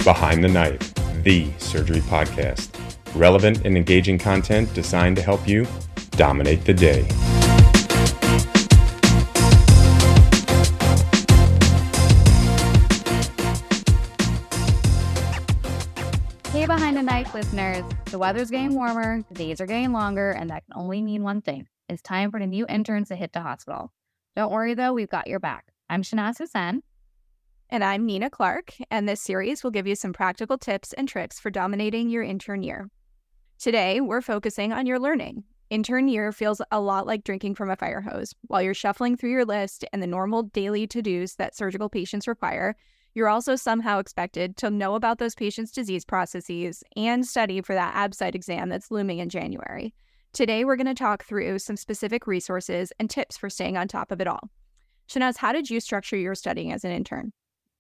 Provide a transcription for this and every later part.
Behind the Knife, the surgery podcast. Relevant and engaging content designed to help you dominate the day. Hey, Behind the Knife listeners. The weather's getting warmer, the days are getting longer, and that can only mean one thing. It's time for the new interns to hit the hospital. Don't worry, though, we've got your back. I'm Shanaz Hussain. And I'm Nina Clark, and this series will give you some practical tips and tricks for dominating your intern year. Today, we're focusing on your learning. Intern year feels a lot like drinking from a fire hose. While you're shuffling through your list and the normal daily to-dos that surgical patients require, you're also somehow expected to know about those patients' disease processes and study for that ABSITE exam that's looming in January. Today, we're going to talk through some specific resources and tips for staying on top of it all. Shanaz, how did you structure your studying as an intern?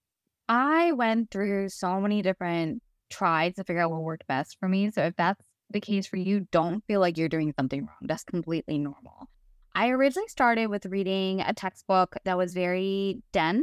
I went through so many different tries to figure out what worked best for me. So if that's the case for you, don't feel like you're doing something wrong. That's completely normal. I originally started with reading a textbook that was very dense,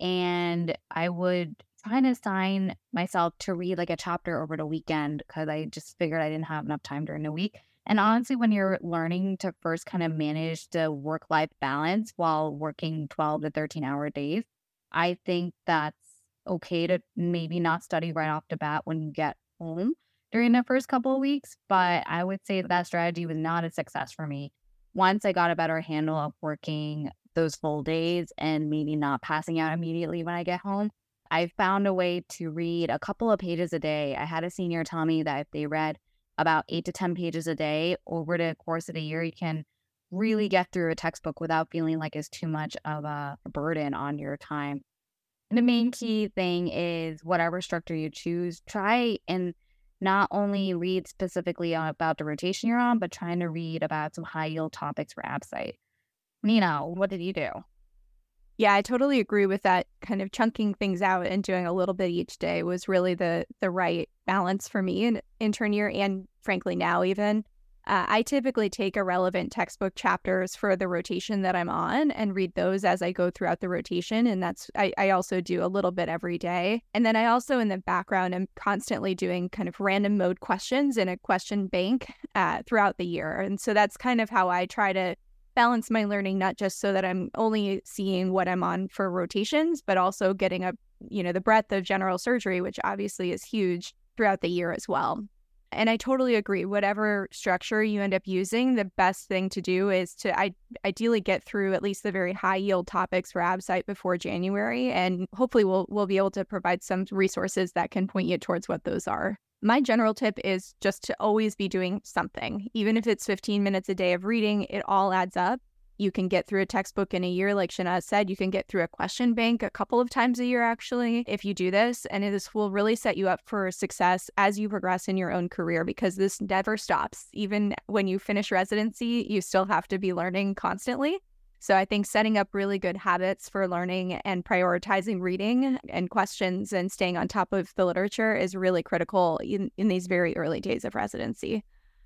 and I would try and assign myself to read like a chapter over the weekend because I just figured I didn't have enough time during the week. And honestly, when you're learning to first kind of manage the work-life balance while working 12 to 13-hour days, I think that's okay to maybe not study right off the bat when you get home during the first couple of weeks. But I would say that strategy was not a success for me. Once I got a better handle of working those full days and maybe not passing out immediately when I get home, I found a way to read a couple of pages a day. I had a senior tell me that if they read about 8 to 10 pages a day over the course of the year, you can really get through a textbook without feeling like it's too much of a burden on your time. And the main key thing is whatever structure you choose, try and not only read specifically about the rotation you're on, but trying to read about some high-yield topics for ABSITE. Nina, what did you do? Yeah, I totally agree with that. Kind of chunking things out and doing a little bit each day was really the right balance for me in intern year, and frankly now even. I typically take irrelevant textbook chapters for the rotation that I'm on and read those as I go throughout the rotation. And I also do a little bit every day. And then I also, in the background, am constantly doing kind of random mode questions in a question bank throughout the year. And so that's kind of how I try to balance my learning, not just so that I'm only seeing what I'm on for rotations, but also getting the breadth of general surgery, which obviously is huge throughout the year as well. And I totally agree. Whatever structure you end up using, the best thing to do is to ideally get through at least the very high yield topics for ABSITE before January. And hopefully we'll be able to provide some resources that can point you towards what those are. My general tip is just to always be doing something. Even if it's 15 minutes a day of reading, it all adds up. You can get through a textbook in a year, like Shanaz said. You can get through a question bank a couple of times a year, actually, if you do this. And this will really set you up for success as you progress in your own career, because this never stops. Even when you finish residency, you still have to be learning constantly. So I think setting up really good habits for learning and prioritizing reading and questions and staying on top of the literature is really critical in these very early days of residency.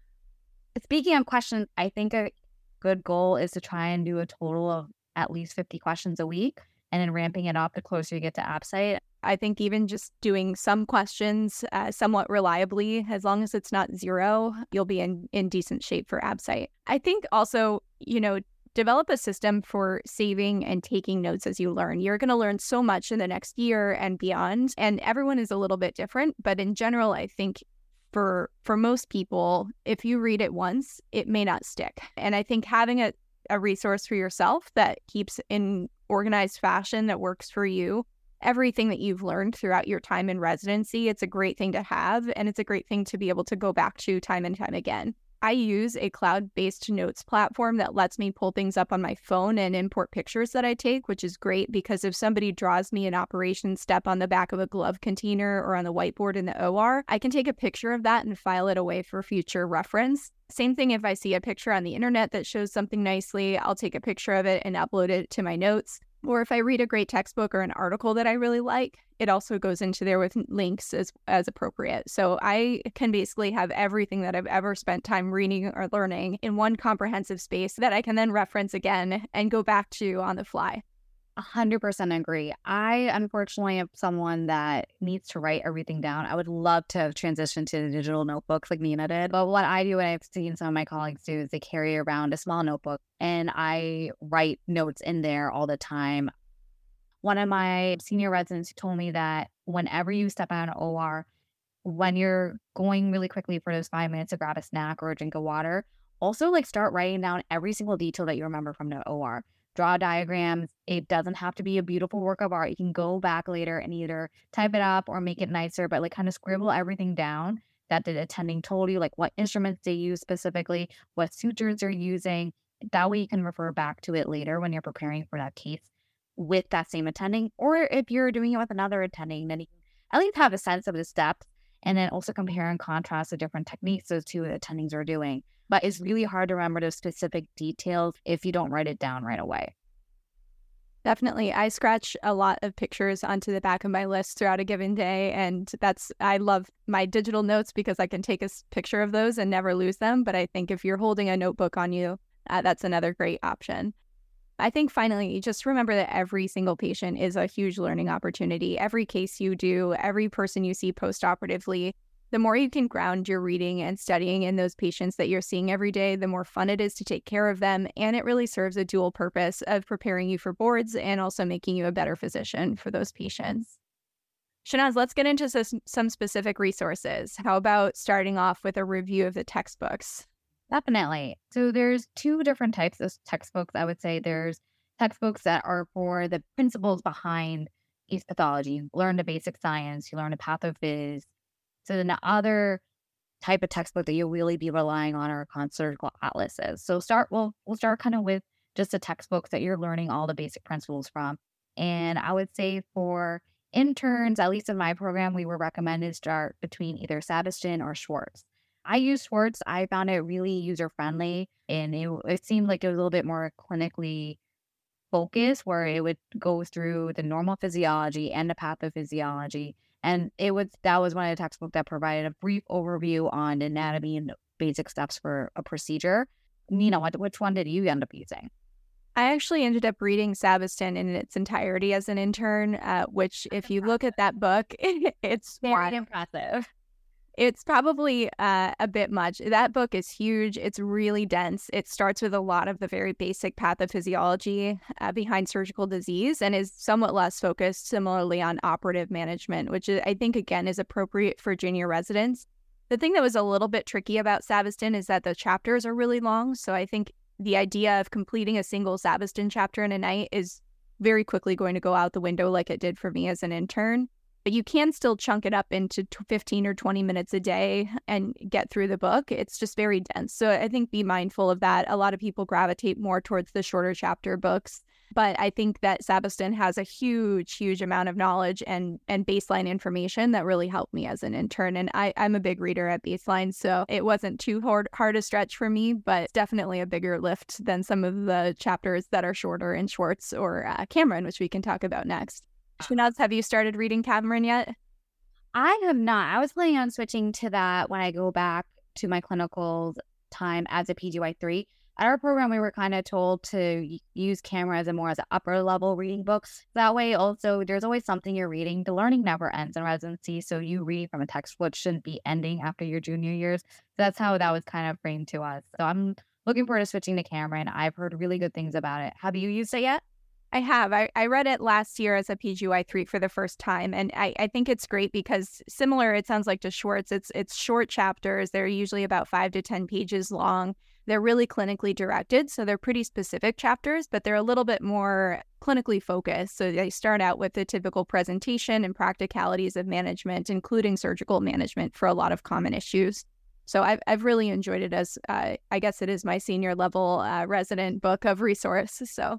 Speaking of questions, I think a good goal is to try and do a total of at least 50 questions a week and then ramping it up the closer you get to ABSITE. I think even just doing some questions somewhat reliably, as long as it's not zero, you'll be in decent shape for ABSITE. I think also, develop a system for saving and taking notes as you learn. You're going to learn so much in the next year and beyond, and everyone is a little bit different. But in general, I think for most people, if you read it once, it may not stick. And I think having a resource for yourself that keeps in organized fashion that works for you, everything that you've learned throughout your time in residency, it's a great thing to have, and it's a great thing to be able to go back to time and time again. I use a cloud-based notes platform that lets me pull things up on my phone and import pictures that I take, which is great because if somebody draws me an operation step on the back of a glove container or on the whiteboard in the OR, I can take a picture of that and file it away for future reference. Same thing if I see a picture on the internet that shows something nicely, I'll take a picture of it and upload it to my notes. Or if I read a great textbook or an article that I really like, it also goes into there with links as appropriate. So I can basically have everything that I've ever spent time reading or learning in one comprehensive space that I can then reference again and go back to on the fly. 100% agree. I unfortunately am someone that needs to write everything down. I would love to have transitioned to digital notebooks like Nina did. But what I do, and I've seen some of my colleagues do, is they carry around a small notebook and I write notes in there all the time. One of my senior residents told me that whenever you step out of an OR, when you're going really quickly for those 5 minutes to grab a snack or a drink of water, also like start writing down every single detail that you remember from the OR. Draw diagrams. It doesn't have to be a beautiful work of art. You can go back later and either type it up or make it nicer, but like kind of scribble everything down that the attending told you, like what instruments they use specifically, what sutures they're using. That way you can refer back to it later when you're preparing for that case with that same attending. Or if you're doing it with another attending, then you can at least have a sense of the steps and then also compare and contrast the different techniques those two attendings are doing. But it's really hard to remember those specific details if you don't write it down right away. Definitely. I scratch a lot of pictures onto the back of my list throughout a given day. And I love my digital notes because I can take a picture of those and never lose them. But I think if you're holding a notebook on you, that's another great option. I think finally, just remember that every single patient is a huge learning opportunity. Every case you do, every person you see postoperatively, the more you can ground your reading and studying in those patients that you're seeing every day, the more fun it is to take care of them. And it really serves a dual purpose of preparing you for boards and also making you a better physician for those patients. Shanaz, let's get into some specific resources. How about starting off with a review of the textbooks? Definitely. So there's two different types of textbooks. I would say there's textbooks that are for the principles behind case pathology. You learn the basic science, you learn the pathophys. So then the other type of textbook that you'll really be relying on are surgical atlases. So we'll start kind of with just the textbooks that you're learning all the basic principles from. And I would say for interns, at least in my program, we were recommended to start between either Sabiston or Schwartz. I used Schwartz. I found it really user-friendly, and it seemed like it was a little bit more clinically focused, where it would go through the normal physiology and the pathophysiology. And that was one of the textbooks that provided a brief overview on anatomy and basic steps for a procedure. Nina, which one did you end up using? I actually ended up reading Sabiston in its entirety as an intern, which if you look at that book, it's very impressive. It's probably a bit much. That book is huge. It's really dense. It starts with a lot of the very basic pathophysiology behind surgical disease and is somewhat less focused similarly on operative management, which I think, again, is appropriate for junior residents. The thing that was a little bit tricky about Sabiston is that the chapters are really long. So I think the idea of completing a single Sabiston chapter in a night is very quickly going to go out the window like it did for me as an intern. But you can still chunk it up into 15 or 20 minutes a day and get through the book. It's just very dense. So I think be mindful of that. A lot of people gravitate more towards the shorter chapter books. But I think that Sabiston has a huge, huge amount of knowledge and baseline information that really helped me as an intern. And I'm a big reader at baseline, so it wasn't too hard a stretch for me, but definitely a bigger lift than some of the chapters that are shorter in Schwartz or Cameron, which we can talk about next. Shanaz, have you started reading Cameron yet? I have not. I was planning on switching to that when I go back to my clinical time as a PGY3. At our program, we were kind of told to use Cameron as an upper level reading book. That way, also, there's always something you're reading. The learning never ends in residency, so you reading from a textbook shouldn't be ending after your junior years. So that's how that was kind of framed to us. So I'm looking forward to switching to Cameron. I've heard really good things about it. Have you used it yet? I have. I read it last year as a PGY3 for the first time, and I think it's great because similar, it sounds like, to Schwartz, it's short chapters. They're usually about 5 to 10 pages long. They're really clinically directed, so they're pretty specific chapters, but they're a little bit more clinically focused. So they start out with the typical presentation and practicalities of management, including surgical management for a lot of common issues. So I've really enjoyed it as, I guess it is my senior level resident book of resource. So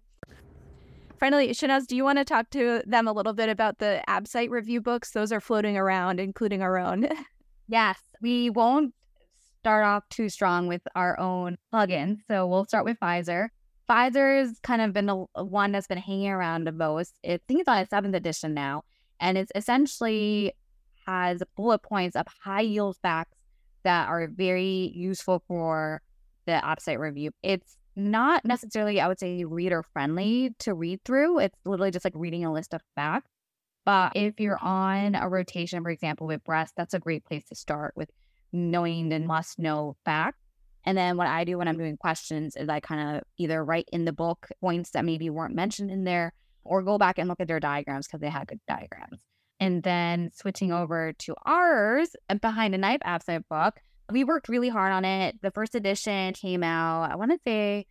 finally, Shanaz, do you want to talk to them a little bit about the ABSITE review books? Those are floating around, including our own. Yes, we won't start off too strong with our own plugins. So we'll start with Pfizer. Pfizer's kind of been the one that's been hanging around the most. I think it's on its 7th edition now. And it's essentially has bullet points of high yield facts that are very useful for the ABSITE review. It's not necessarily, I would say, reader friendly to read through. It's literally just like reading a list of facts. But if you're on a rotation, for example, with breast, that's a great place to start with knowing the must know facts. And then what I do when I'm doing questions is I kind of either write in the book points that maybe weren't mentioned in there or go back and look at their diagrams because they had good diagrams. And then switching over to ours, Behind a Knife Absite book, we worked really hard on it. The first edition came out, I want to say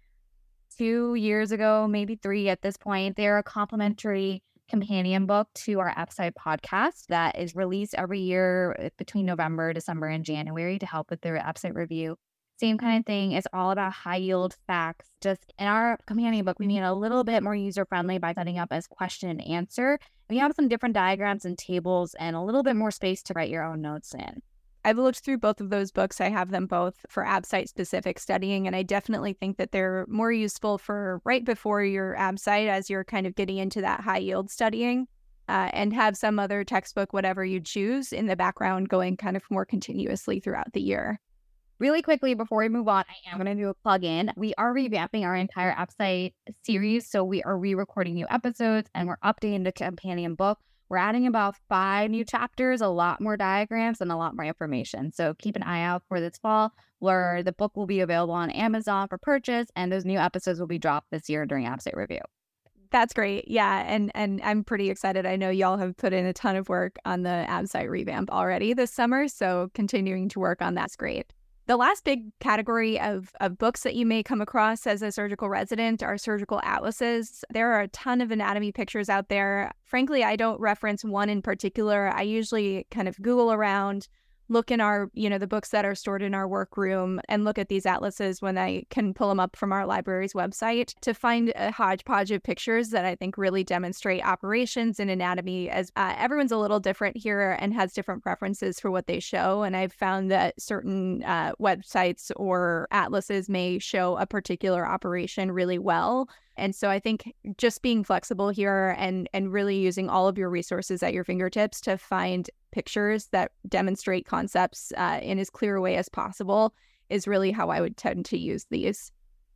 2 years ago, maybe 3 at this point. They're a complimentary companion book to our Absite podcast that is released every year between November, December, and January to help with their Absite review. Same kind of thing. It's all about high yield facts. Just in our companion book, we made it a little bit more user friendly by setting up as question and answer. We have some different diagrams and tables and a little bit more space to write your own notes in. I've looked through both of those books. I have them both for Absite specific studying, and I definitely think that they're more useful for right before your Absite as you're kind of getting into that high yield studying, and have some other textbook, whatever you choose, in the background going kind of more continuously throughout the year. Really quickly, before we move on, I am going to do a plug-in. We are revamping our entire Absite series, so we are re-recording new episodes, and we're updating the companion book. We're adding about 5 new chapters, a lot more diagrams, and a lot more information. So keep an eye out for this fall, where the book will be available on Amazon for purchase, and those new episodes will be dropped this year during Absite Review. That's great. Yeah, and I'm pretty excited. I know y'all have put in a ton of work on the Absite revamp already this summer, so continuing to work on that's great. The last big category of books that you may come across as a surgical resident are surgical atlases. There are a ton of anatomy pictures out there. Frankly, I don't reference one in particular. I usually kind of Google around, look in our, the books that are stored in our workroom and look at these atlases when I can pull them up from our library's website to find a hodgepodge of pictures that I think really demonstrate operations and anatomy, as everyone's a little different here and has different preferences for what they show. And I've found that certain websites or atlases may show a particular operation really well. And so I think just being flexible here and really using all of your resources at your fingertips to find pictures that demonstrate concepts in as clear a way as possible is really how I would tend to use these.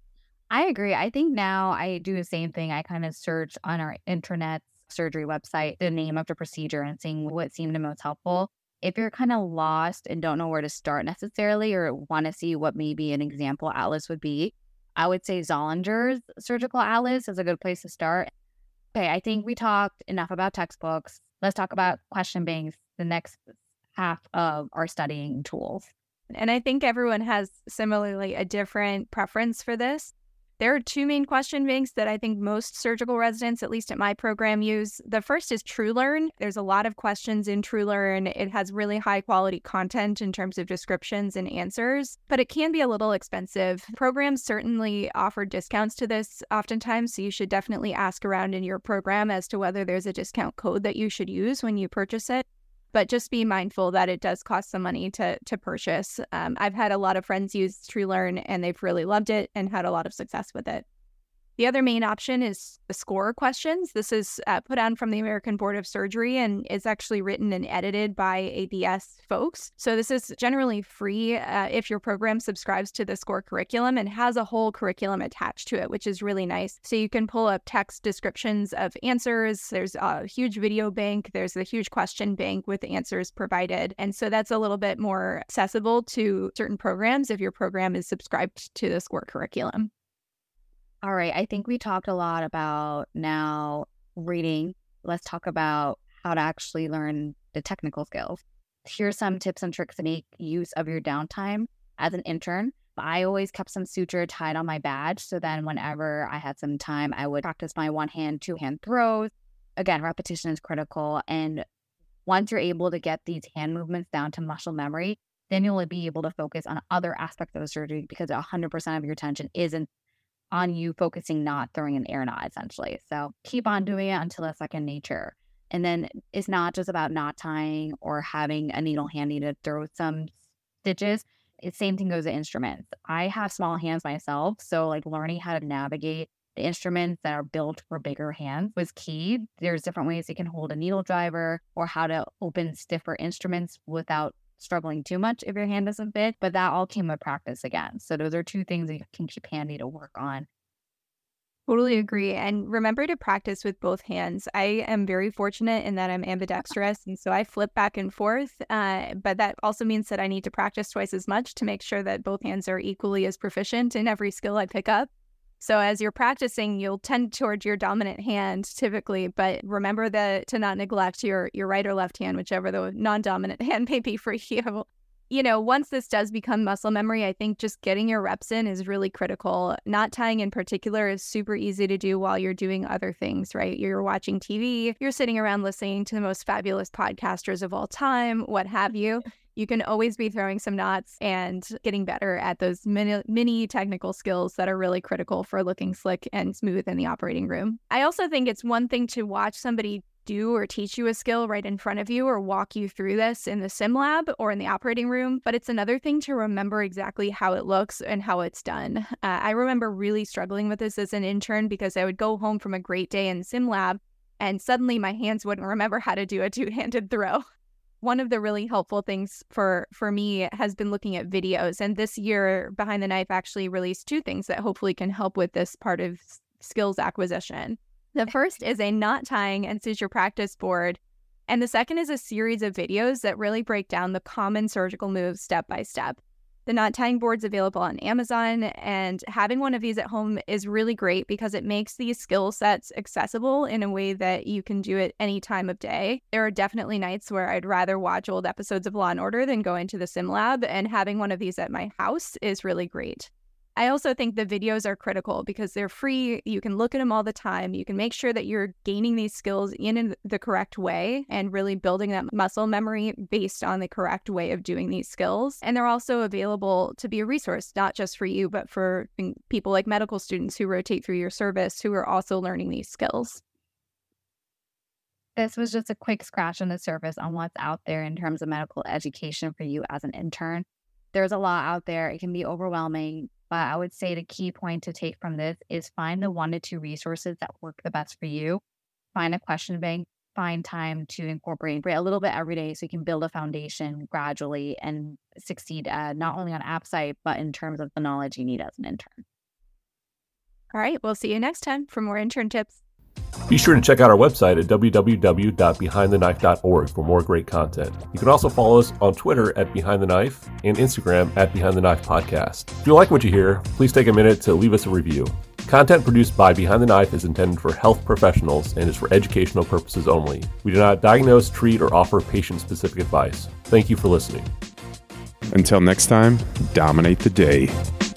I agree. I think now I do the same thing. I kind of search on our intranet surgery website the name of the procedure and seeing what seemed the most helpful. If you're kind of lost and don't know where to start necessarily, or want to see what maybe an example atlas would be, I would say Zollinger's Surgical Atlas is a good place to start. Okay, I think we talked enough about textbooks. Let's talk about question banks, the next half of our studying tools. And I think everyone has similarly a different preference for this. There are 2 main question banks that I think most surgical residents, at least at my program, use. The first is TrueLearn. There's a lot of questions in TrueLearn. It has really high quality content in terms of descriptions and answers, but it can be a little expensive. Programs certainly offer discounts to this oftentimes, so you should definitely ask around in your program as to whether there's a discount code that you should use when you purchase it. But just be mindful that it does cost some money to purchase. I've had a lot of friends use TrueLearn and they've really loved it and had a lot of success with it. The other main option is the SCORE questions. This is put on from the American Board of Surgery and is actually written and edited by ABS folks. So this is generally free if your program subscribes to the SCORE curriculum and has a whole curriculum attached to it, which is really nice. So you can pull up text descriptions of answers. There's a huge video bank. There's a huge question bank with answers provided. And so that's a little bit more accessible to certain programs if your program is subscribed to the SCORE curriculum. All right. I think we talked a lot about now reading. Let's talk about how to actually learn the technical skills. Here's some tips and tricks to make use of your downtime as an intern. I always kept some suture tied on my badge. So then whenever I had some time, I would practice my 1-hand, 2-hand throws. Again, repetition is critical. And once you're able to get these hand movements down to muscle memory, then you'll be able to focus on other aspects of the surgery because 100% of your attention isn't on you focusing, not throwing an air knot, essentially. So keep on doing it until it's second nature. And then it's not just about knot tying or having a needle handy to throw some stitches. The same thing goes to instruments. I have small hands myself, so like learning how to navigate the instruments that are built for bigger hands was key. There's different ways you can hold a needle driver or how to open stiffer instruments without struggling too much if your hand doesn't fit, but that all came with practice again. So those are two things that you can keep handy to work on. Totally agree. And remember to practice with both hands. I am very fortunate in that I'm ambidextrous, and so I flip back and forth. But that also means that I need to practice twice as much to make sure that both hands are equally as proficient in every skill I pick up. So as you're practicing, you'll tend towards your dominant hand typically, but remember to not neglect your right or left hand, whichever the non-dominant hand may be for you. You know, once this does become muscle memory, I think just getting your reps in is really critical. Knot tying in particular is super easy to do while you're doing other things, right? You're watching TV, you're sitting around listening to the most fabulous podcasters of all time, what have you. You can always be throwing some knots and getting better at those mini technical skills that are really critical for looking slick and smooth in the operating room. I also think it's one thing to watch somebody do or teach you a skill right in front of you or walk you through this in the sim lab or in the operating room, but it's another thing to remember exactly how it looks and how it's done. I remember really struggling with this as an intern because I would go home from a great day in sim lab and suddenly my hands wouldn't remember how to do a two-handed throw. One of the really helpful things for me has been looking at videos, and this year Behind the Knife actually released two things that hopefully can help with this part of skills acquisition. The first is a knot tying and suture practice board, and the second is a series of videos that really break down the common surgical moves step by step. The knot tying board's available on Amazon, and having one of these at home is really great because it makes these skill sets accessible in a way that you can do it any time of day. There are definitely nights where I'd rather watch old episodes of Law & Order than go into the sim lab, and having one of these at my house is really great. I also think the videos are critical because they're free. You can look at them all the time. You can make sure that you're gaining these skills in the correct way and really building that muscle memory based on the correct way of doing these skills. And they're also available to be a resource, not just for you, but for people like medical students who rotate through your service who are also learning these skills. This was just a quick scratch on the surface on what's out there in terms of medical education for you as an intern. There's a lot out there. It can be overwhelming. But I would say the key point to take from this is find the 1 to 2 resources that work the best for you. Find a question bank, find time to incorporate a little bit every day so you can build a foundation gradually and succeed not only on AppSite, but in terms of the knowledge you need as an intern. All right, we'll see you next time for more intern tips. Be sure to check out our website at www.behindtheknife.org for more great content. You can also follow us on Twitter at Behind the Knife and Instagram at Behind the Knife Podcast. If you like what you hear, please take a minute to leave us a review. Content produced by Behind the Knife is intended for health professionals and is for educational purposes only. We do not diagnose, treat, or offer patient-specific advice. Thank you for listening. Until next time, dominate the day.